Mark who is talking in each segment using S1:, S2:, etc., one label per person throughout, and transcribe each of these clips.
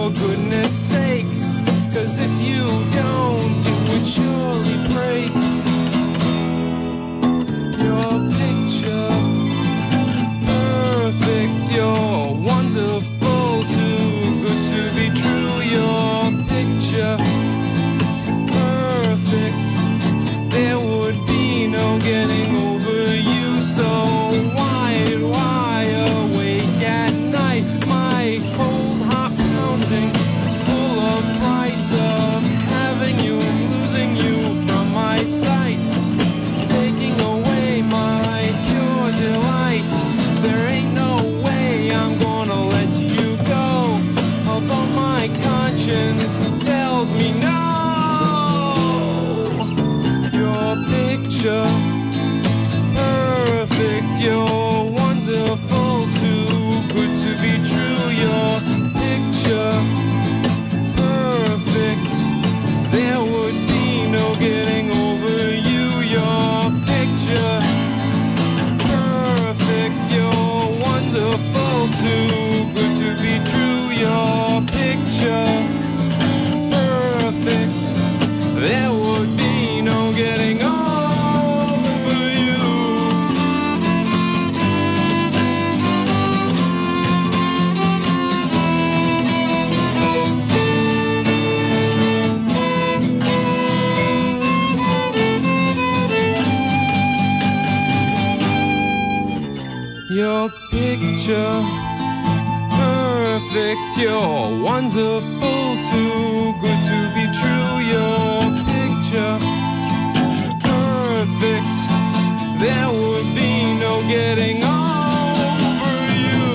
S1: for goodness sake. 'Cause if you don't, it would surely break your picture. Perfect, you're wonderful, too good to be true. Your picture. Perfect, there would be no getting over you. So wide awake at night, my cold heart pounding, full of fright of having you and losing you from my sight, taking away my pure delight. There ain't no way I'm gonna let you go, although my conscience tells me no. Your picture, perfect, you're wonderful, too good to be true. Your picture, perfect, there would be no getting over you. Your picture, perfect, you're wonderful, too good to be true. Your picture, perfect, there would be no getting over you. Your picture, perfect, you're wonderful, too good to be true. Your picture, perfect, there would be no getting over you.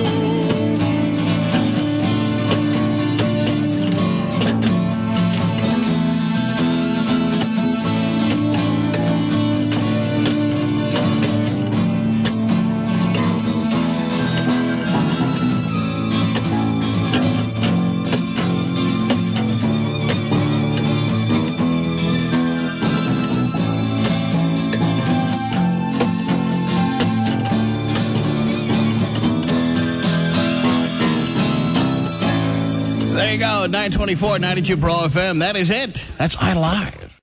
S2: There you go, 924, 92 Pro FM. That is it. That's iLive.